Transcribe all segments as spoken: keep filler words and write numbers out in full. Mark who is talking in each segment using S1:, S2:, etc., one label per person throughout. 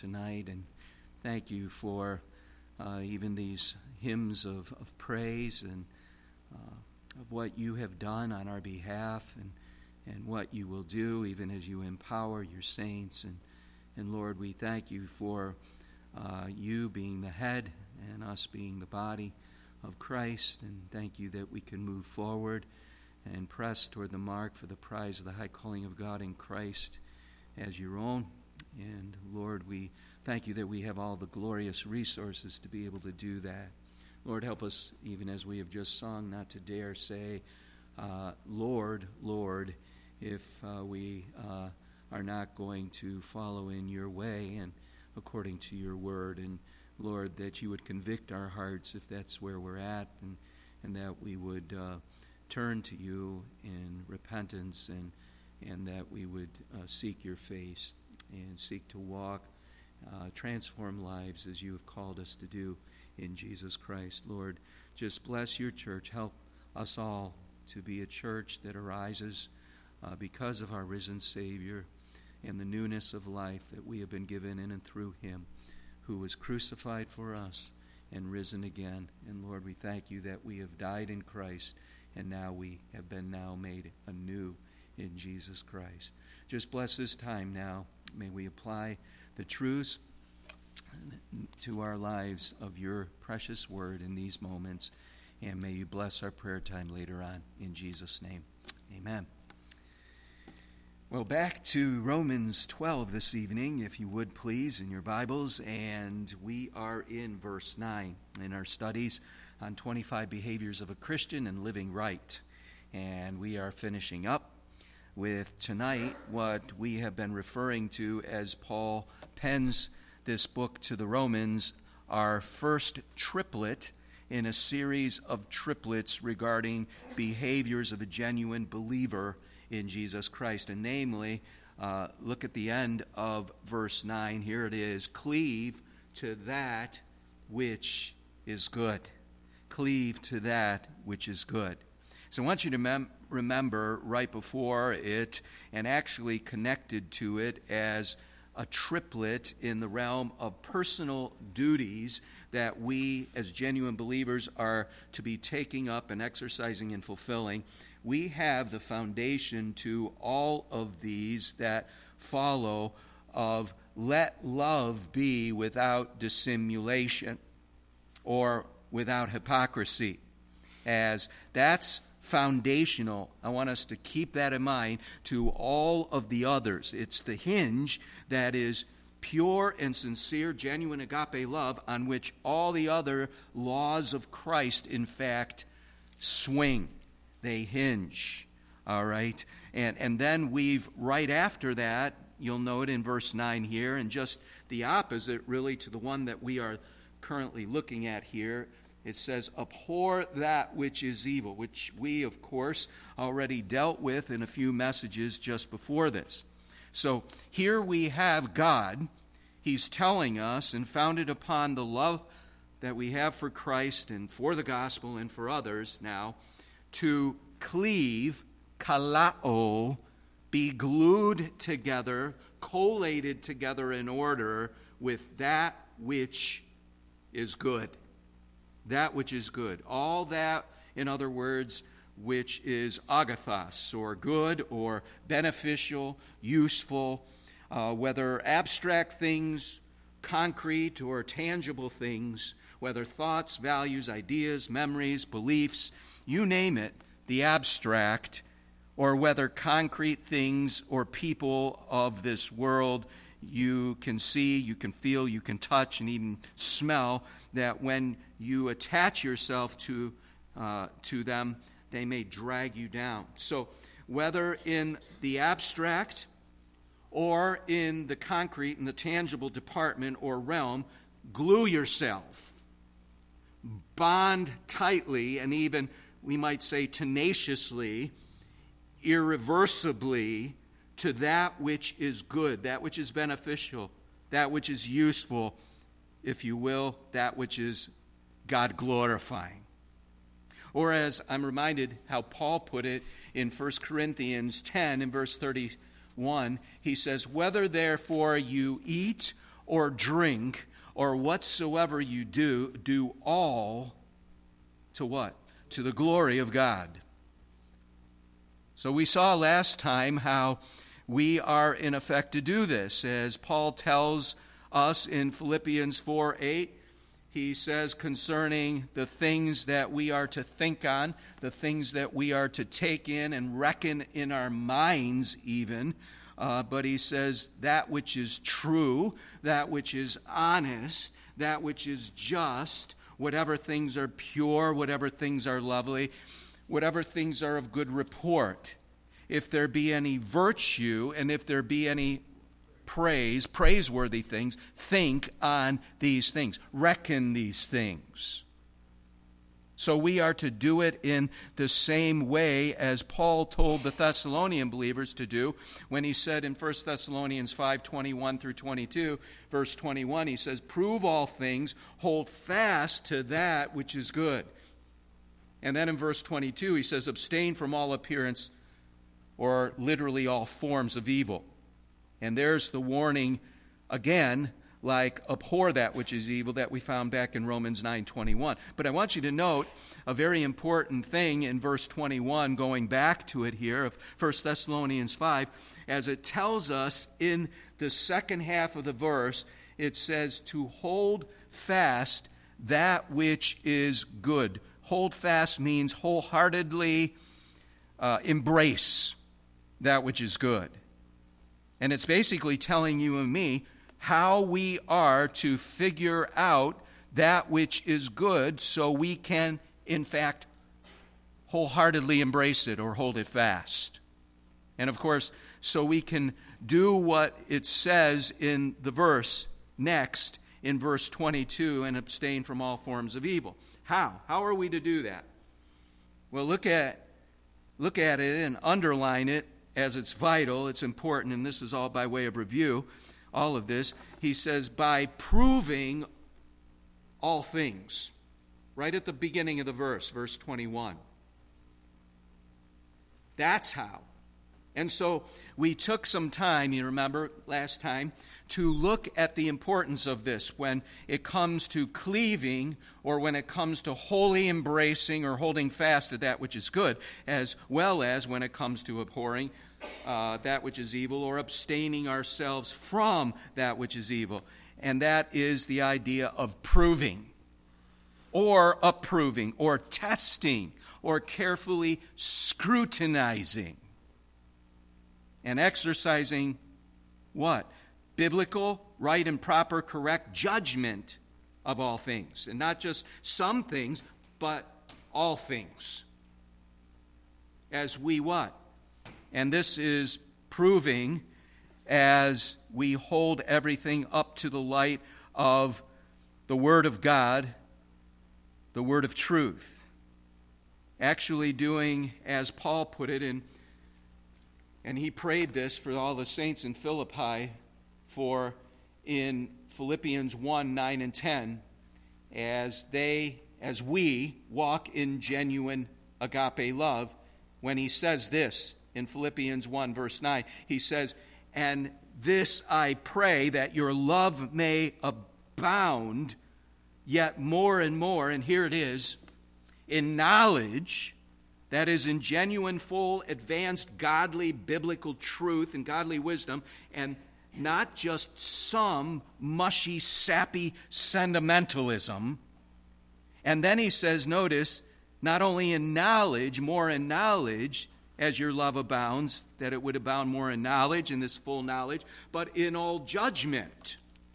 S1: tonight, and thank you for uh, even these hymns of, of praise and uh, of what you have done on our behalf and and what you will do even as you empower your saints. And, and Lord, we thank you for uh, you being the head and us being the body of Christ, and thank you that we can move forward and press toward the mark for the prize of the high calling of God in Christ as your own. And Lord, we thank you that we have all the glorious resources to be able to do that. Lord, help us, even as we have just sung, not to dare say, uh, Lord, Lord, if uh, we uh, are not going to follow in your way and according to your word. And Lord, that you would convict our hearts if that's where we're at, and, and that we would uh, turn to you in repentance, and, and that we would uh, seek your face and seek to walk, uh, transform lives as you have called us to do in Jesus Christ. Lord, just bless your church. Help us all to be a church that arises uh, because of our risen Savior and the newness of life that we have been given in and through him, who was crucified for us and risen again. And Lord, we thank you that we have died in Christ, and now we have been now made anew in Jesus Christ. Just bless this time now. May we apply the truths to our lives of your precious word in these moments, and may you bless our prayer time later on. In Jesus' name, amen. Well, back to Romans twelve this evening, if you would please, in your Bibles, and we are in verse nine in our studies on twenty-five behaviors of a Christian and living right. And we are finishing up with tonight what we have been referring to as Paul pens this book to the Romans, our first triplet in a series of triplets regarding behaviors of a genuine believer in Jesus Christ. And namely, uh, look at the end of verse nine. Here it is. Cleave to that which is good. Cleave to that which is good. So I want you to mem- remember right before it, and actually connected to it as a triplet in the realm of personal duties that we as genuine believers are to be taking up and exercising and fulfilling. We have the foundation to all of these that follow of let love be without dissimulation or without hypocrisy, as that's foundational. I want us to keep that in mind to all of the others. It's the hinge that is pure and sincere, genuine agape love on which all the other laws of Christ, in fact, swing. They hinge. All right? And, and then we've, right after that, you'll note in verse nine here, and just the opposite really to the one that we are currently looking at here, it says, abhor that which is evil, which we, of course, already dealt with in a few messages just before this. So here we have God. He's telling us, and founded upon the love that we have for Christ and for the gospel and for others now, to cleave, kalao, be glued together, collated together in order with that which is good. That which is good. All that, in other words, which is agathos, or good, or beneficial, useful, uh, whether abstract things, concrete or tangible things, whether thoughts, values, ideas, memories, beliefs, you name it, the abstract, or whether concrete things or people of this world you can see, you can feel, you can touch, and even smell, that when you attach yourself to uh, to them, they may drag you down. So whether in the abstract or in the concrete, in the tangible department or realm, glue yourself, bond tightly, and even, we might say, tenaciously, irreversibly, to that which is good, that which is beneficial, that which is useful, if you will, that which is God-glorifying. Or as I'm reminded how Paul put it in First Corinthians ten, in verse thirty-one, he says, whether therefore you eat or drink or whatsoever you do, do all to what? To the glory of God. So we saw last time how we are in effect to do this. As Paul tells us in Philippians four eight, he says concerning the things that we are to think on, the things that we are to take in and reckon in our minds even, uh, but he says that which is true, that which is honest, that which is just, whatever things are pure, whatever things are lovely, whatever things are of good report. If there be any virtue and if there be any praise, praiseworthy things, think on these things. Reckon these things. So we are to do it in the same way as Paul told the Thessalonian believers to do when he said in First Thessalonians five twenty-one through twenty-two, verse twenty-one, he says, "Prove all things, hold fast to that which is good." And then in verse twenty-two, he says, "Abstain from all appearance," or literally all forms of evil. And there's the warning again, like abhor that which is evil, that we found back in Romans nine twenty-one. But I want you to note a very important thing in verse twenty-one, going back to it here of First Thessalonians five, as it tells us in the second half of the verse, it says to hold fast that which is good. Hold fast means wholeheartedly uh, embrace that which is good. And it's basically telling you and me how we are to figure out that which is good so we can, in fact, wholeheartedly embrace it or hold it fast. And of course, so we can do what it says in the verse next, in verse twenty-two, and abstain from all forms of evil. How? How are we to do that? Well, look at, look at it and underline it, as it's vital, it's important, and this is all by way of review, all of this. He says, by proving all things. Right at the beginning of the verse, verse twenty-one. That's how. And so we took some time, you remember last time, to look at the importance of this when it comes to cleaving or when it comes to wholly embracing or holding fast to that which is good, as well as when it comes to abhorring uh, that which is evil or abstaining ourselves from that which is evil. And that is the idea of proving or approving or testing or carefully scrutinizing and exercising what? Biblical, right and proper, correct judgment of all things. And not just some things, but all things. As we what? And this is proving as we hold everything up to the light of the Word of God, the Word of truth. Actually doing, as Paul put it, in, and he prayed this for all the saints in Philippi, for in Philippians one, nine and ten, as they, as we walk in genuine agape love, when he says this in Philippians one, verse nine, he says, "And this I pray, that your love may abound yet more and more," and here it is, "in knowledge," that is, in genuine, full, advanced, godly, biblical truth and godly wisdom, and not just some mushy, sappy sentimentalism. And then he says, notice, not only in knowledge, more in knowledge, as your love abounds, that it would abound more in knowledge, in this full knowledge, but in all judgment.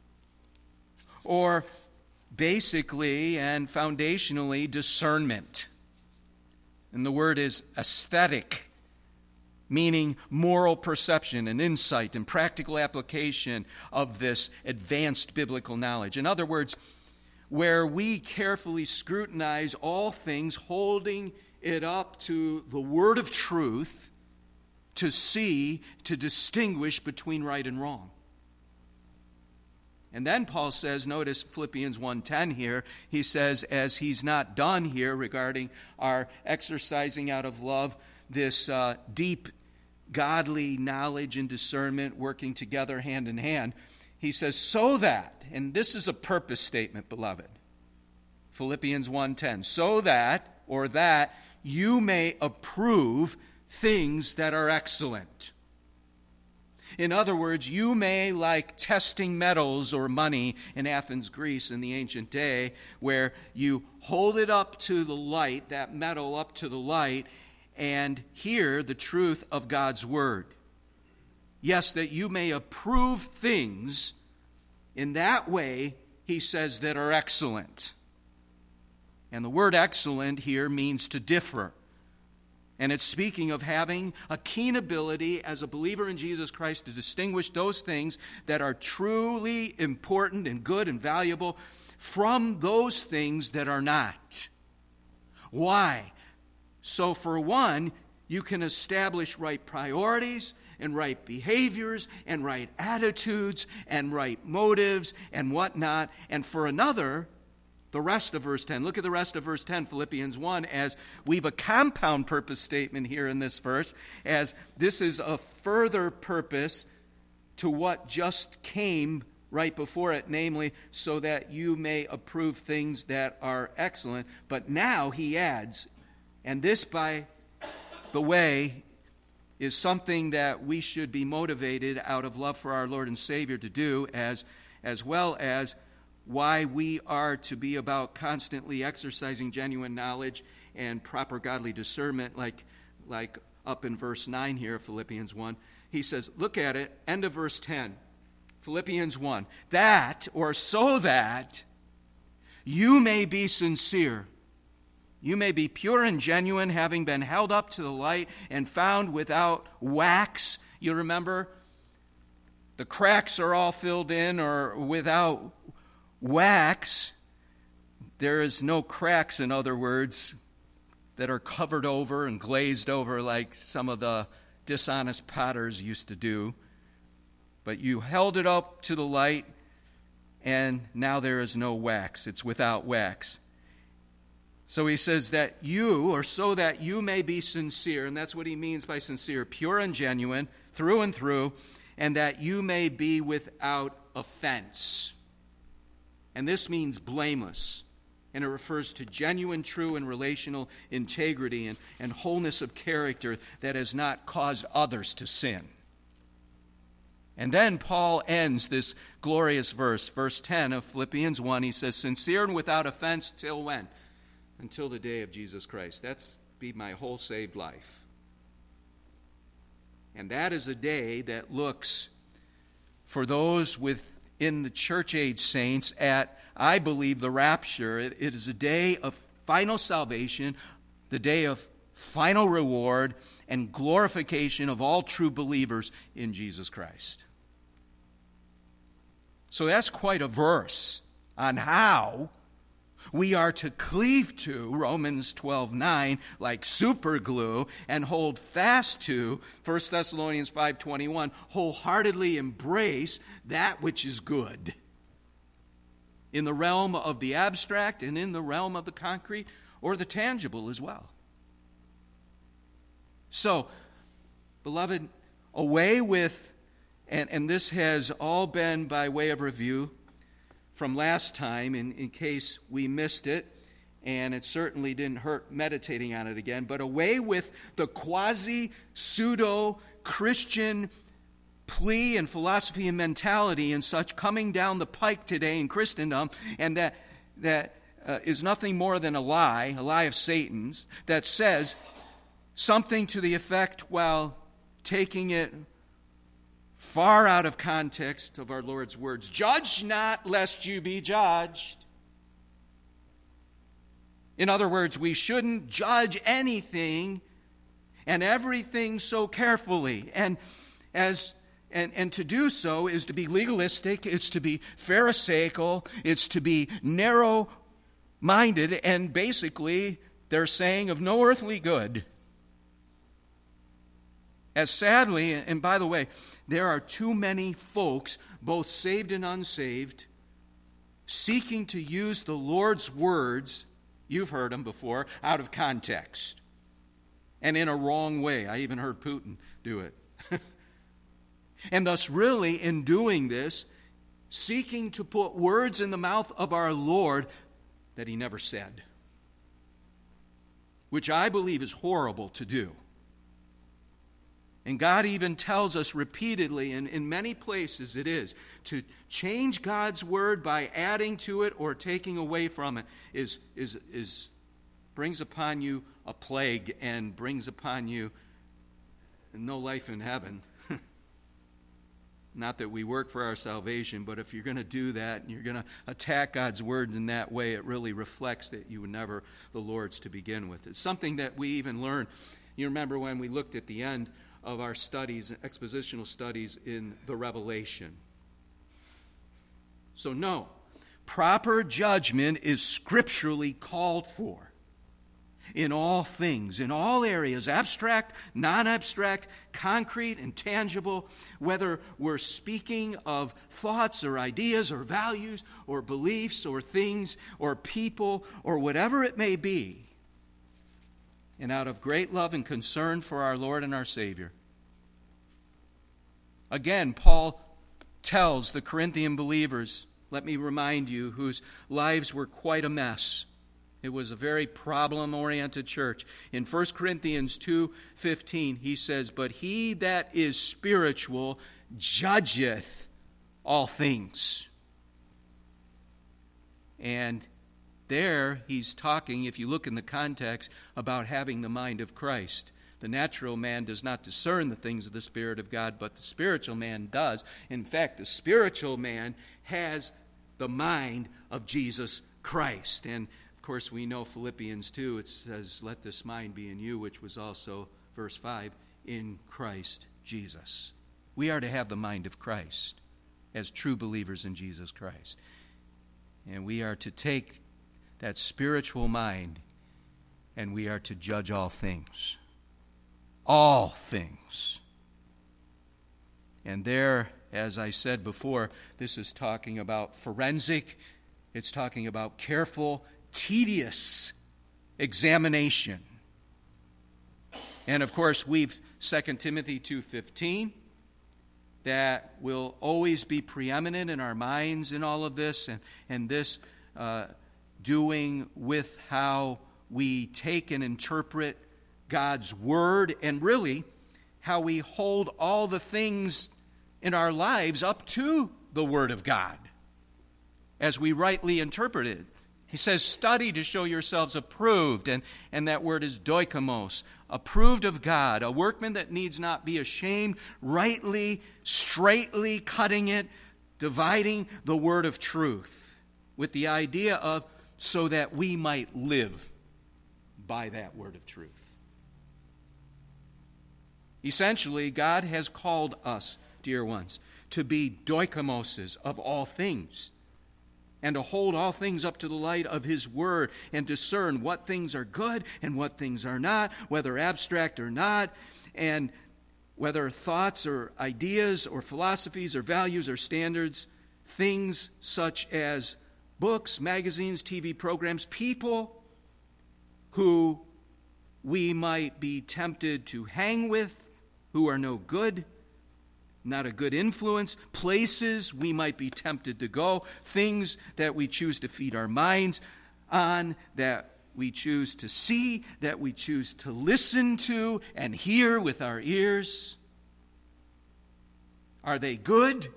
S1: Or basically and foundationally, discernment. And the word is aesthetic, meaning moral perception and insight and practical application of this advanced biblical knowledge. In other words, where we carefully scrutinize all things, holding it up to the word of truth to see, to distinguish between right and wrong. And then Paul says, notice Philippians one ten here, he says, as he's not done here regarding our exercising out of love this uh, deep godly knowledge and discernment working together hand in hand, he says, so that, and this is a purpose statement, beloved. Philippians one ten, so that, or that, you may approve things that are excellent. In other words, you may, like testing metals or money in Athens, Greece in the ancient day, where you hold it up to the light, that metal up to the light, and hear the truth of God's word. Yes, that you may approve things in that way, he says, that are excellent. And the word excellent here means to differ. And it's speaking of having a keen ability as a believer in Jesus Christ to distinguish those things that are truly important and good and valuable from those things that are not. Why? So for one, you can establish right priorities and right behaviors and right attitudes and right motives and whatnot. And for another, the rest of verse ten. Look at the rest of verse ten, Philippians one, as we've a compound purpose statement here in this verse, as this is a further purpose to what just came right before it, namely, so that you may approve things that are excellent. But now he adds, and this, by the way, is something that we should be motivated out of love for our Lord and Savior to do, as, as well as why we are to be about constantly exercising genuine knowledge and proper godly discernment, like, like up in verse nine here of Philippians one. He says, look at it, end of verse ten, Philippians one, that, or so that, you may be sincere. You may be pure and genuine, having been held up to the light and found without wax. You remember, the cracks are all filled in, or without wax. There is no cracks, in other words, that are covered over and glazed over like some of the dishonest potters used to do. But you held it up to the light, and now there is no wax. It's without wax. So he says that you, or so that you may be sincere, and that's what he means by sincere, pure and genuine, through and through, and that you may be without offense. And this means blameless, and it refers to genuine, true, and relational integrity and, and wholeness of character that has not caused others to sin. And then Paul ends this glorious verse, verse ten of Philippians one. He says, sincere and without offense till when? Until the day of Jesus Christ. That's be my whole saved life. And that is a day that looks for those within the church age saints at, I believe, the rapture. It, it is a day of final salvation, the day of final reward and glorification of all true believers in Jesus Christ. So that's quite a verse on how we are to cleave to Romans twelve nine like super glue and hold fast to First Thessalonians five twenty-one, wholeheartedly embrace that which is good. In the realm of the abstract and in the realm of the concrete or the tangible as well. So, beloved, away with, and, and this has all been by way of review from last time, in, in case we missed it, and it certainly didn't hurt meditating on it again, but away with the quasi-pseudo-Christian plea and philosophy and mentality and such coming down the pike today in Christendom, and that that uh, is nothing more than a lie, a lie of Satan's, that says something to the effect, while taking it far out of context of our Lord's words, judge not lest you be judged. In other words, we shouldn't judge anything and everything so carefully. And as and, and to do so is to be legalistic, it's to be pharisaical, it's to be narrow-minded, and basically they're saying of no earthly good. As sadly, and by the way, there are too many folks, both saved and unsaved, seeking to use the Lord's words, you've heard them before, out of context and in a wrong way. I even heard Putin do it. And thus, really, in doing this, seeking to put words in the mouth of our Lord that he never said, which I believe is horrible to do. And God even tells us repeatedly, and in many places it is, to change God's word by adding to it or taking away from it is, is, is brings upon you a plague and brings upon you no life in heaven. Not that we work for our salvation, but if you're going to do that and you're going to attack God's word in that way, it really reflects that you were never the Lord's to begin with. It's something that we even learn. You remember when we looked at the end of our studies, expositional studies in the Revelation. So no, proper judgment is scripturally called for in all things, in all areas, abstract, non-abstract, concrete and tangible, whether we're speaking of thoughts or ideas or values or beliefs or things or people or whatever it may be. And out of great love and concern for our Lord and our Savior. Again, Paul tells the Corinthian believers, let me remind you, whose lives were quite a mess. It was a very problem-oriented church. In First Corinthians two fifteen, he says, "But he that is spiritual judgeth all things." And there he's talking, if you look in the context, about having the mind of Christ. The natural man does not discern the things of the Spirit of God, but the spiritual man does. In fact, the spiritual man has the mind of Jesus Christ. And, of course, we know Philippians two, it says, "Let this mind be in you," which was also, verse five, in Christ Jesus. We are to have the mind of Christ as true believers in Jesus Christ. And we are to take that spiritual mind, and we are to judge all things. All things. And there, as I said before, this is talking about forensic, it's talking about careful, tedious examination. And of course, we've Second Timothy two fifteen, that will always be preeminent in our minds in all of this, and, and this uh, doing with how we take and interpret God's Word, and really how we hold all the things in our lives up to the Word of God as we rightly interpret it. He says, study to show yourselves approved, and, and that word is doikamos, approved of God, a workman that needs not be ashamed, rightly, straightly cutting it, dividing the word of truth, with the idea of so that we might live by that word of truth. Essentially, God has called us, dear ones, to be doikimoses of all things, and to hold all things up to the light of His Word, and discern what things are good and what things are not, whether abstract or not, and whether thoughts or ideas or philosophies or values or standards, things such as books, magazines, T V programs, people who we might be tempted to hang with, who are no good, not a good influence, places we might be tempted to go, things that we choose to feed our minds on, that we choose to see, that we choose to listen to and hear with our ears. Are they good?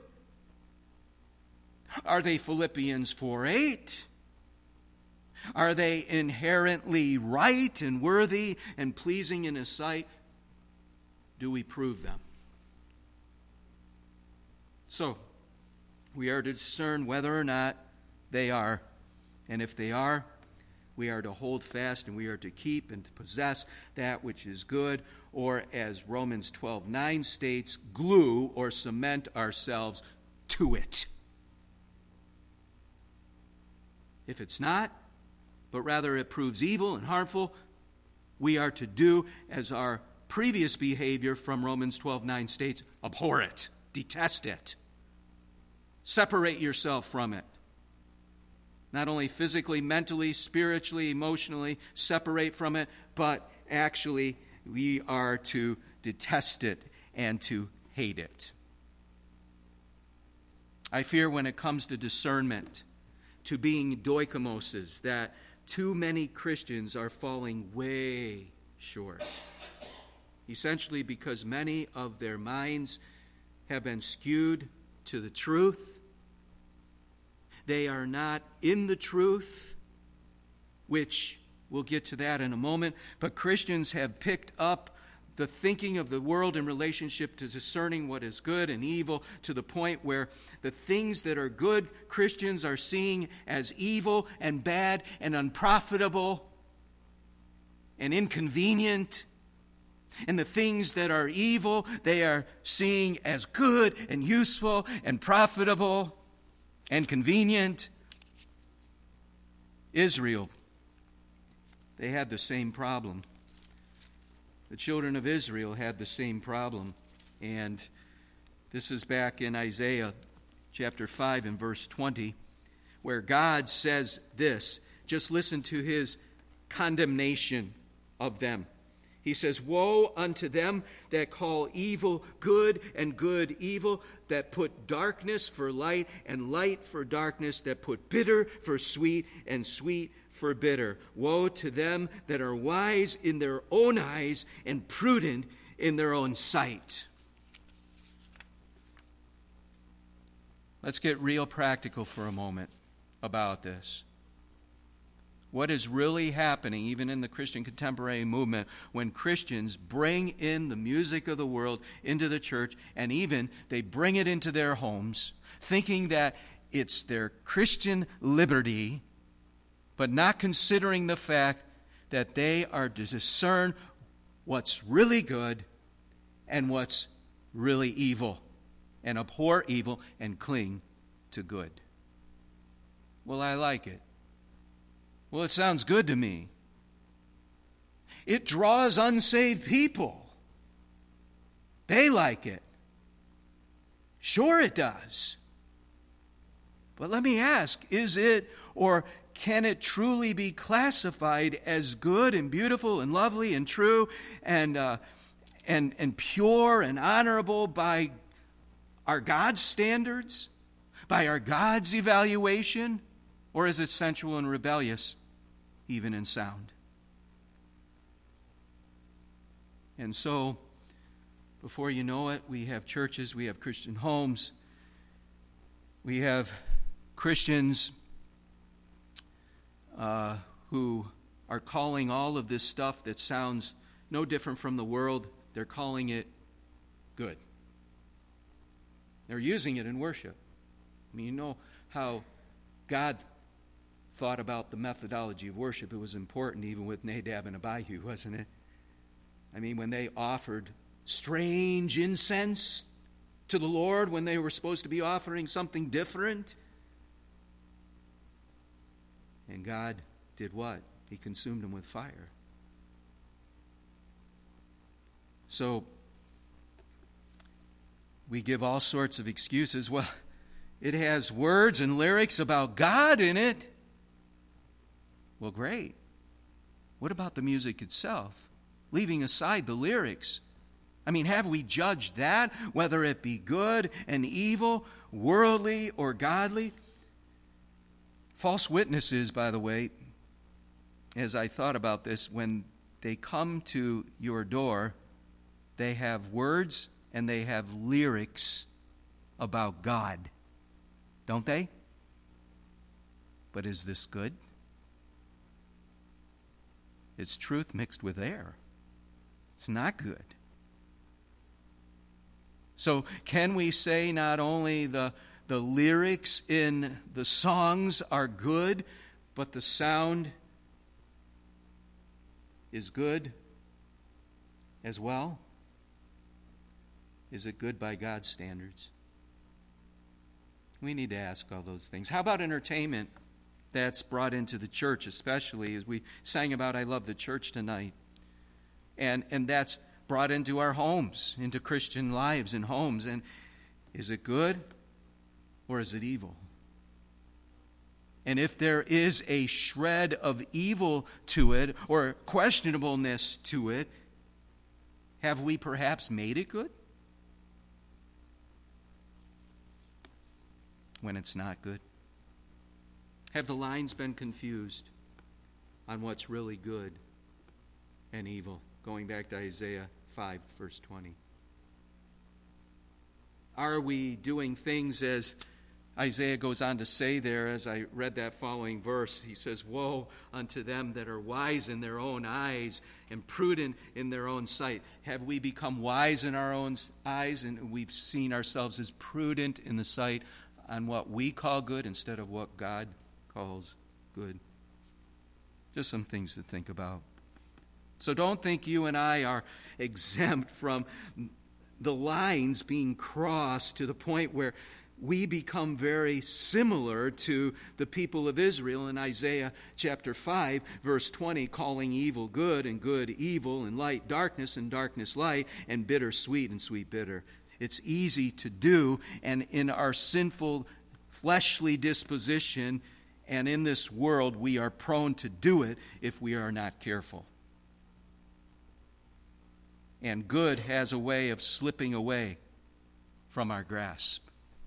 S1: Are they Philippians four eight? Are they inherently right and worthy and pleasing in His sight? Do we prove them? So, we are to discern whether or not they are. And if they are, we are to hold fast and we are to keep and to possess that which is good, or as Romans twelve nine states, glue or cement ourselves to it. If it's not, but rather it proves evil and harmful, we are to do as our previous behavior from Romans twelve nine states, abhor it, detest it. Separate yourself from it. Not only physically, mentally, spiritually, emotionally, separate from it, but actually we are to detest it and to hate it. I fear when it comes to discernment, to being doikimoses, that too many Christians are falling way short. Essentially because many of their minds have been skewed to the truth. They are not in the truth, which we'll get to that in a moment. But Christians have picked up the thinking of the world in relationship to discerning what is good and evil to the point where the things that are good Christians are seeing as evil and bad and unprofitable and inconvenient. And the things that are evil, they are seeing as good and useful and profitable and convenient. Israel, they had the same problem. The children of Israel had the same problem. And this is back in Isaiah chapter five and verse twenty, where God says this. Just listen to his condemnation of them. He says, "Woe unto them that call evil good and good evil, that put darkness for light and light for darkness, that put bitter for sweet and sweet for bitter. Woe to them that are wise in their own eyes and prudent in their own sight." Let's get real practical for a moment about this. What is really happening, even in the Christian contemporary movement, when Christians bring in the music of the world into the church, and even they bring it into their homes, thinking that it's their Christian liberty, but not considering the fact that they are to discern what's really good and what's really evil, and abhor evil and cling to good. Well, I like it. Well, it sounds good to me. It draws unsaved people. They like it. Sure it does. But let me ask, is it or can it truly be classified as good and beautiful and lovely and true and uh, and and pure and honorable by our God's standards, by our God's evaluation, or is it sensual and rebellious, even in sound? And so, before you know it, we have churches, we have Christian homes, we have Christians uh, who are calling all of this stuff that sounds no different from the world, they're calling it good. They're using it in worship. I mean, you know how God thought about the methodology of worship. It was important even with Nadab and Abihu, wasn't it? I mean, when they offered strange incense to the Lord, when they were supposed to be offering something different, and God did what? He consumed them with fire. So, we give all sorts of excuses. Well, it has words and lyrics about God in it. Well, great. What about the music itself? Leaving aside the lyrics. I mean, have we judged that, whether it be good and evil, worldly or godly? False witnesses, by the way, as I thought about this, when they come to your door, they have words and they have lyrics about God, don't they? But is this good? It's truth mixed with air. It's not good. So can we say not only the, the lyrics in the songs are good, but the sound is good as well? Is it good by God's standards? We need to ask all those things. How about entertainment that's brought into the church, especially as we sang about I Love the Church tonight? And and that's brought into our homes, into Christian lives and homes. And is it good or is it evil? And if there is a shred of evil to it or questionableness to it, have we perhaps made it good? when it's not good? Have the lines been confused on what's really good and evil? Going back to Isaiah five, verse twenty. Are we doing things as Isaiah goes on to say there, as I read that following verse? He says, "Woe unto them that are wise in their own eyes and prudent in their own sight." Have we become wise in our own eyes, and we've seen ourselves as prudent in the sight on what we call good instead of what God calls good? Just some things to think about. So don't think you and I are exempt from the lines being crossed to the point where we become very similar to the people of Israel in Isaiah chapter five, verse twenty, calling evil good and good evil, and light darkness and darkness light, and bitter sweet and sweet bitter. It's easy to do, and in our sinful fleshly disposition and in this world, we are prone to do it if we are not careful. And good has a way of slipping away from our grasp.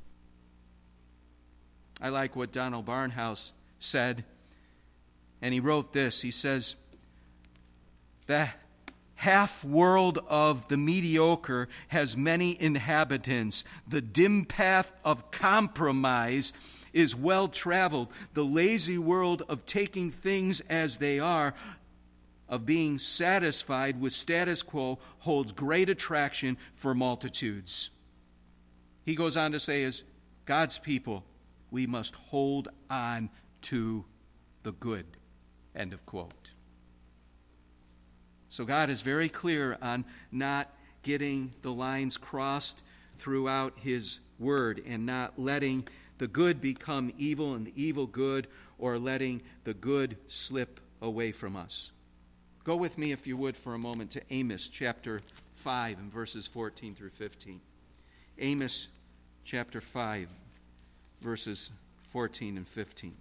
S1: I like what Donald Barnhouse said, and he wrote this. He says, "The half-world of the mediocre has many inhabitants. The dim path of compromise is well-traveled. The lazy world of taking things as they are, of being satisfied with status quo, holds great attraction for multitudes." He goes on to say, as God's people, we must hold on to the good. End of quote. So God is very clear on not getting the lines crossed throughout His Word and not letting the good become evil and the evil good, or letting the good slip away from us. Go with me, if you would, for a moment to Amos chapter five and verses fourteen through fifteen. Amos chapter five, verses fourteen and fifteen.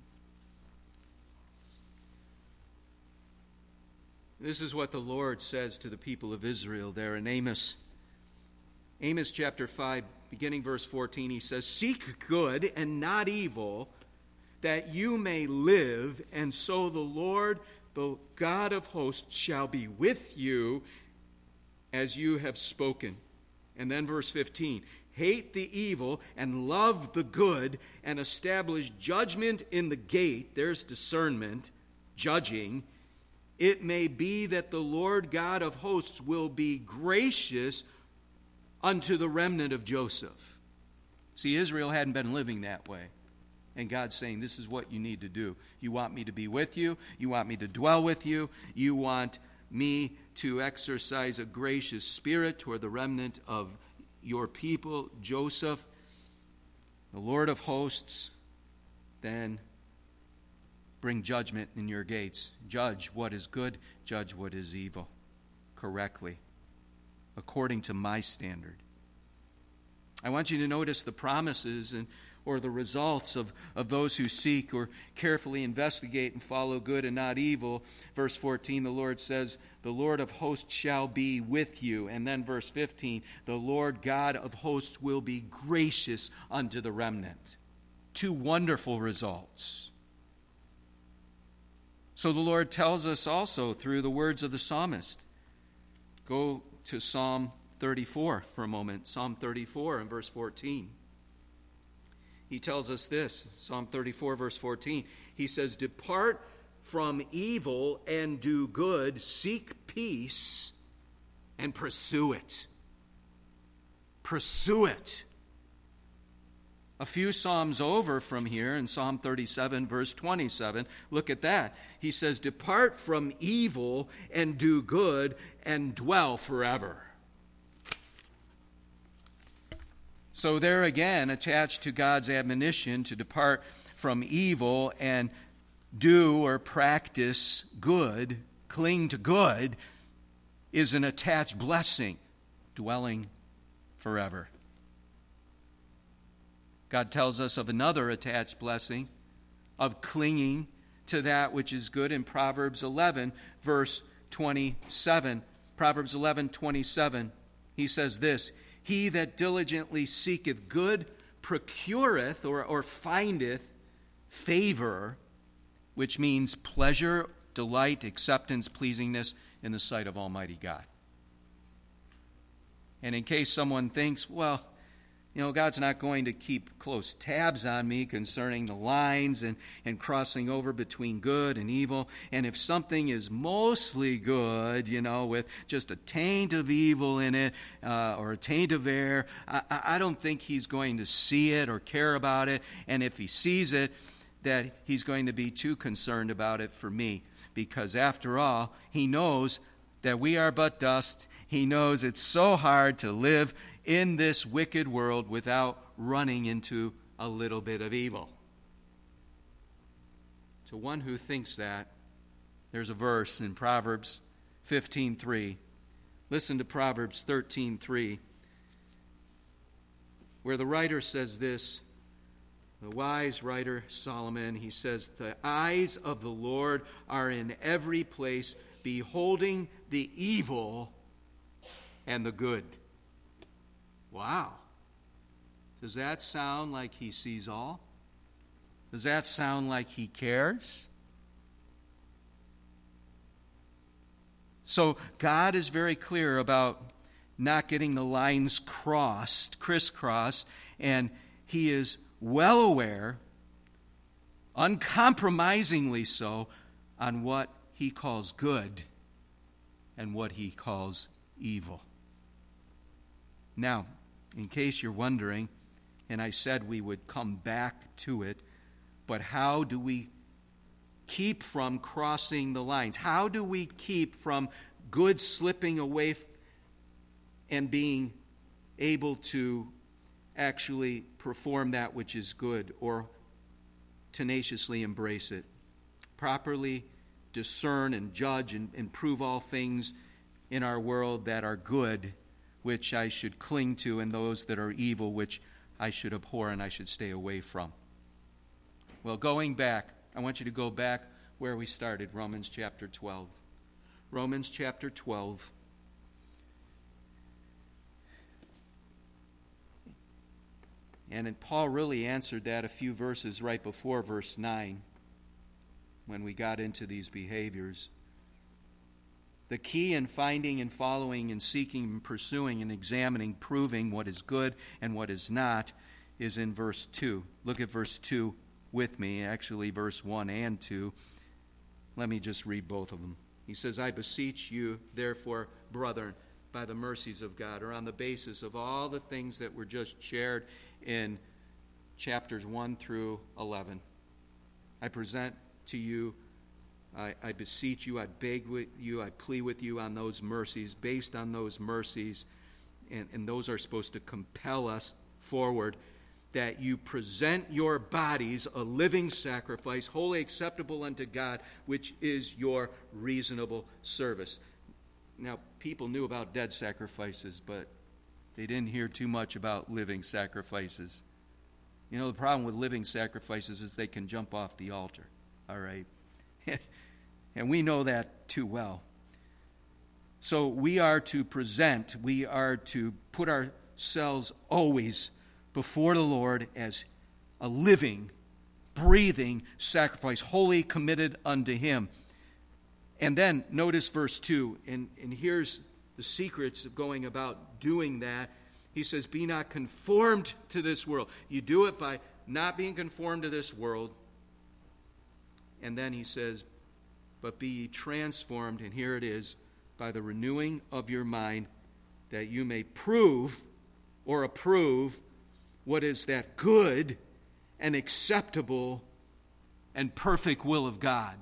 S1: This is what the Lord says to the people of Israel there in Amos. Amos chapter five, beginning verse fourteen, he says, "Seek good and not evil, that you may live, and so the Lord, the God of hosts, shall be with you as you have spoken." And then verse fifteen, "Hate the evil and love the good, and establish judgment in the gate." There's discernment, judging. "It may be that the Lord God of hosts will be gracious unto the remnant of Joseph." See, Israel hadn't been living that way. And God's saying, this is what you need to do. You want me to be with you. You want me to dwell with you. You want me to exercise a gracious spirit toward the remnant of your people, Joseph, the Lord of hosts. Then bring judgment in your gates. Judge what is good. Judge what is evil correctly, according to my standard. I want you to notice the promises and or the results of, of those who seek or carefully investigate and follow good and not evil. Verse fourteen, the Lord says, "The Lord of hosts shall be with you." And then verse fifteen, "The Lord God of hosts will be gracious unto the remnant." Two wonderful results. So the Lord tells us also through the words of the psalmist. Go to Psalm thirty-four for a moment. Psalm thirty-four and verse fourteen. He tells us this, Psalm thirty-four, verse fourteen. He says, "Depart from evil and do good, seek peace and pursue it." Pursue it. A few psalms over from here in Psalm thirty-seven, verse twenty-seven, look at that. He says, "Depart from evil and do good and dwell forever." So there again, attached to God's admonition to depart from evil and do or practice good, cling to good, is an attached blessing, dwelling forever. God tells us of another attached blessing of clinging to that which is good in Proverbs eleven, verse twenty-seven. Proverbs eleven, twenty-seven. He says this, "He that diligently seeketh good procureth or, or findeth favor, which means pleasure, delight, acceptance, pleasingness in the sight of Almighty God. And in case someone thinks, well, you know, God's not going to keep close tabs on me concerning the lines and, and crossing over between good and evil. And if something is mostly good, you know, with just a taint of evil in it uh, or a taint of error, I, I don't think he's going to see it or care about it. And if he sees it, that he's going to be too concerned about it for me. Because after all, he knows that we are but dust. He knows it's so hard to live in this wicked world without running into a little bit of evil. To one who thinks that, there's a verse in Proverbs fifteen three. Listen to Proverbs thirteen three, where the writer says this, the wise writer Solomon, he says, "The eyes of the Lord are in every place, beholding the evil and the good." Wow. Does that sound like he sees all? Does that sound like he cares? So God is very clear about not getting the lines crossed, crisscrossed, and he is well aware, uncompromisingly so, on what he calls good and what he calls evil. Now, in case you're wondering, and I said we would come back to it, but how do we keep from crossing the lines? How do we keep from good slipping away and being able to actually perform that which is good or tenaciously embrace it? Properly discern and judge and, and prove all things in our world that are good, which I should cling to, and those that are evil, which I should abhor and I should stay away from. Well, going back, I want you to go back where we started, Romans chapter twelve. Romans chapter twelve. And Paul really answered that a few verses right before verse nine, when we got into these behaviors. The key in finding and following and seeking and pursuing and examining, proving what is good and what is not, is in verse two. Look at verse two with me, actually verse one and two. Let me just read both of them. He says, "I beseech you, therefore, brethren, by the mercies of God," or on the basis of all the things that were just shared in chapters one through eleven. "I present to you, I, I beseech you, I beg with you, I plead with you on those mercies, based on those mercies, and, and those are supposed to compel us forward, that you present your bodies a living sacrifice, wholly acceptable unto God, which is your reasonable service." Now, people knew about dead sacrifices, but they didn't hear too much about living sacrifices. You know, the problem with living sacrifices is they can jump off the altar, all right? And we know that too well. So we are to present, we are to put ourselves always before the Lord as a living, breathing sacrifice, wholly committed unto Him. And then notice verse two, and, and here's the secrets of going about doing that. He says, "Be not conformed to this world." You do it by not being conformed to this world. And then he says, "But be ye transformed," and here it is, "by the renewing of your mind, that you may prove or approve what is that good and acceptable and perfect will of God."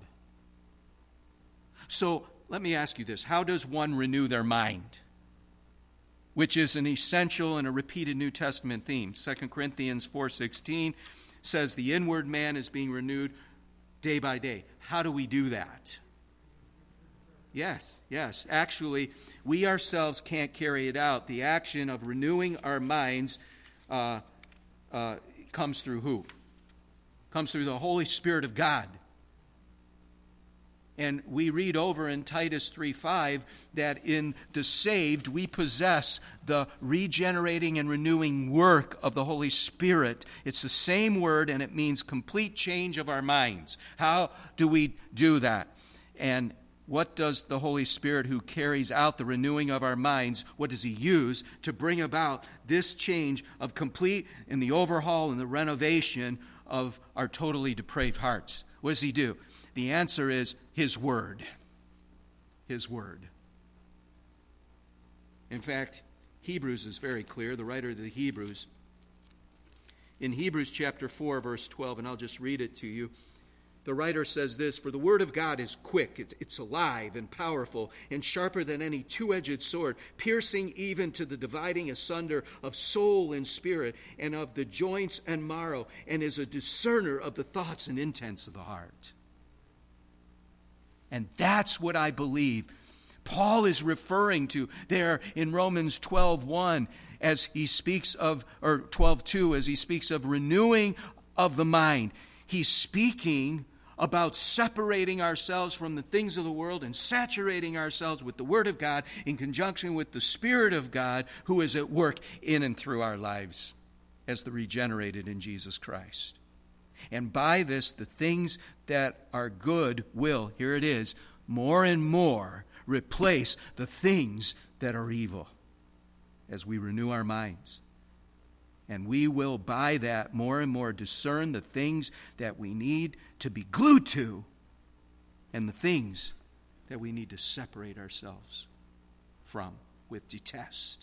S1: So let me ask you this. How does one renew their mind? Which is an essential and a repeated New Testament theme. Second Corinthians four sixteen says the inward man is being renewed day by day. How do we do that? Yes, yes. Actually, we ourselves can't carry it out. The action of renewing our minds uh, uh, comes through who? Comes through the Holy Spirit of God. And we read over in Titus three five that in the saved we possess the regenerating and renewing work of the Holy Spirit. It's the same word, and it means complete change of our minds. How do we do that? And what does the Holy Spirit, who carries out the renewing of our minds, what does he use to bring about this change of complete and the overhaul and the renovation of our totally depraved hearts? What does he do? The answer is his word. His word. In fact, Hebrews is very clear, the writer of the Hebrews. In Hebrews chapter four, verse twelve, and I'll just read it to you. The writer says this, "For the word of God is quick, it's, it's alive and powerful, and sharper than any two-edged sword, piercing even to the dividing asunder of soul and spirit, and of the joints and marrow, and is a discerner of the thoughts and intents of the heart." And that's what I believe Paul is referring to there in Romans twelve one as he speaks of, or twelve two, as he speaks of renewing of the mind. He's speaking about separating ourselves from the things of the world and saturating ourselves with the Word of God in conjunction with the Spirit of God who is at work in and through our lives as the regenerated in Jesus Christ. And by this, the things that are good will, here it is, more and more replace the things that are evil as we renew our minds. And we will, by that, more and more discern the things that we need to be glued to and the things that we need to separate ourselves from with detest.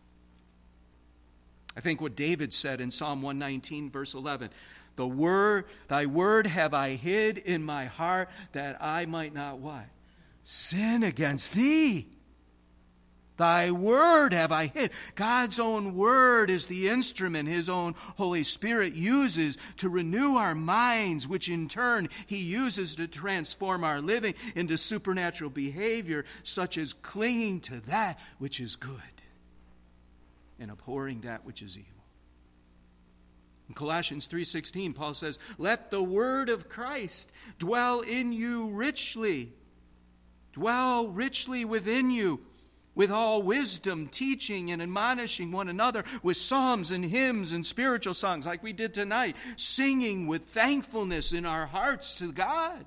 S1: I think what David said in Psalm one nineteen, verse eleven, "The word, thy word have I hid in my heart that I might not" what? "Sin against thee. Thy word have I hid." God's own word is the instrument his own Holy Spirit uses to renew our minds, which in turn he uses to transform our living into supernatural behavior, such as clinging to that which is good and abhorring that which is evil. In Colossians three sixteen, Paul says, "Let the word of Christ dwell in you richly. Dwell richly within you, with all wisdom, teaching and admonishing one another with psalms and hymns and spiritual songs," like we did tonight, singing with thankfulness in our hearts to God.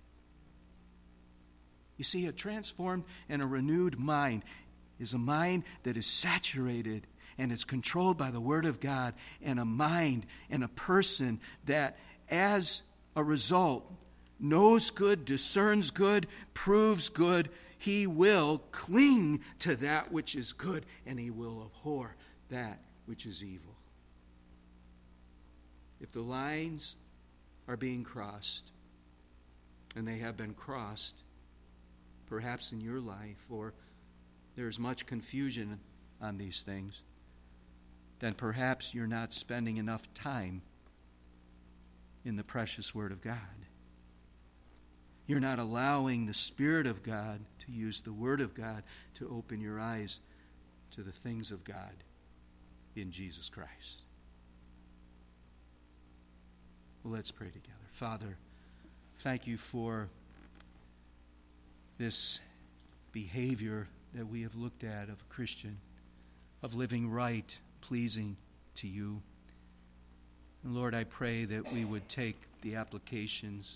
S1: You see, a transformed and a renewed mind is a mind that is saturated and is controlled by the Word of God, and a mind and a person that, as a result, knows good, discerns good, proves good. He will cling to that which is good, and he will abhor that which is evil. If the lines are being crossed, and they have been crossed, perhaps in your life, or there's much confusion on these things, then perhaps you're not spending enough time in the precious Word of God. You're not allowing the Spirit of God to use the Word of God to open your eyes to the things of God in Jesus Christ. Well, let's pray together. Father, thank you for this behavior that we have looked at of a Christian, of living right, pleasing to you. And Lord, I pray that we would take the applications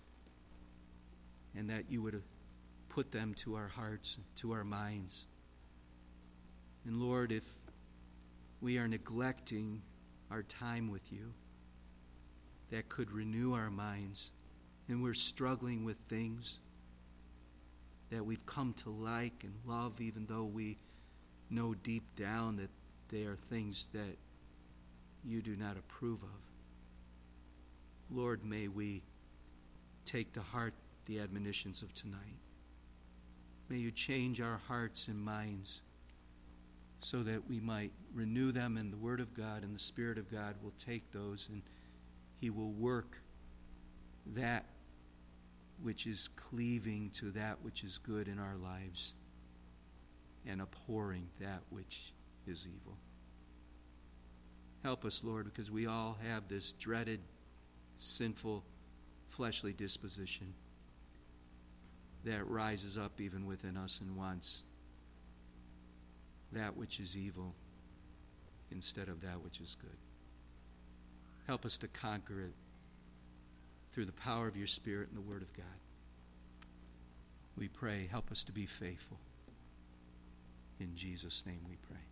S1: and that you would put them to our hearts, to our minds. And Lord, if we are neglecting our time with you, that could renew our minds, and we're struggling with things that we've come to like and love, even though we know deep down that they are things that you do not approve of. Lord, may we take to heart the admonitions of tonight. May you change our hearts and minds so that we might renew them in the Word of God, and the Spirit of God will take those and he will work that which is cleaving to that which is good in our lives and abhorring that which is evil. Help us, Lord, because we all have this dreaded, sinful, fleshly disposition. that rises up even within us and wants that which is evil instead of that which is good. Help us to conquer it through the power of your Spirit and the Word of God. We pray, help us to be faithful. In Jesus' name we pray.